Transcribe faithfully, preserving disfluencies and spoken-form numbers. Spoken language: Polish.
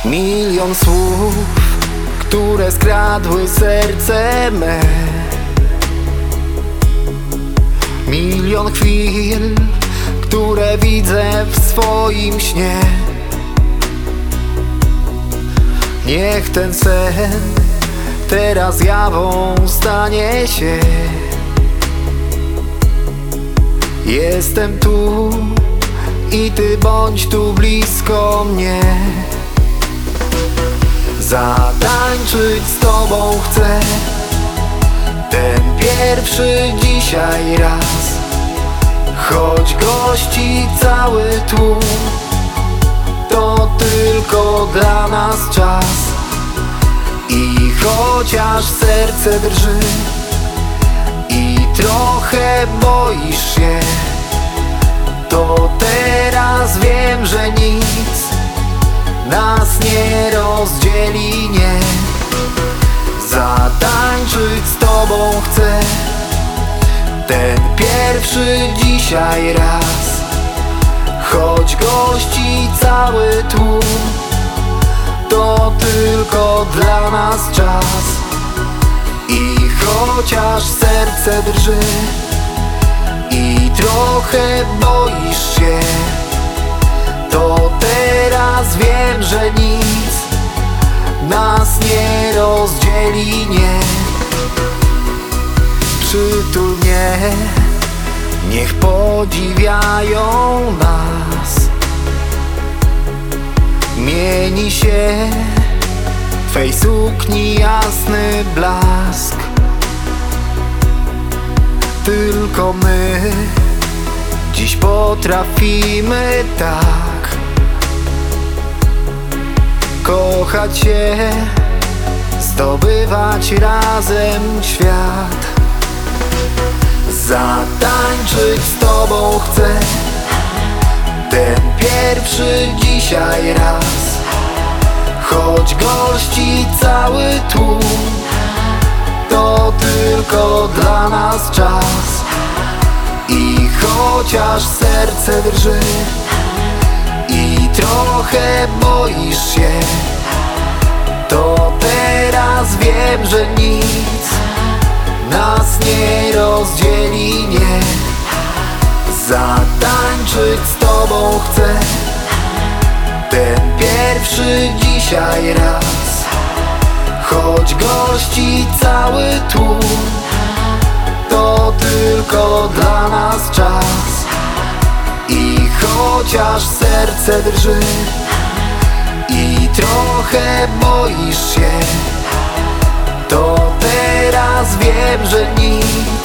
Milion słów, które skradły serce me. Milion chwil, które widzę w swoim śnie. Niech ten sen teraz jawą stanie się. Jestem tu i ty bądź tu blisko mnie. Zatańczyć z tobą chcę ten pierwszy dzisiaj raz. Choć gości cały tłum, to tylko dla nas czas. I chociaż serce drży i trochę boisz się, to teraz wiem, że nic nas nie rozdzieli, nie. Zatańczyć z tobą chcę ten pierwszy dzisiaj raz. Choć gości cały tłum, to tylko dla nas czas. I chociaż serce drży i trochę boisz się, to teraz wiem, że nic nas nie rozdzieli, nie. Przytul mnie, niech podziwiają nas. Mieni się twej sukni jasny blask. Tylko my dziś potrafimy tak kochać się, zdobywać razem świat. Zatańczyć z tobą chcę ten pierwszy dzisiaj raz. Choć gości cały tłum, to tylko dla nas czas. I chociaż serce drży i trochę boisz się, to teraz wiem, że nic nas nie rozdzieli, nie. Zatańczyć z tobą chcę ten pierwszy dzisiaj raz. Choć gości cały tłum, to tylko dla nas czas. I chociaż serce drży i trochę boisz się, to teraz wiem, że nic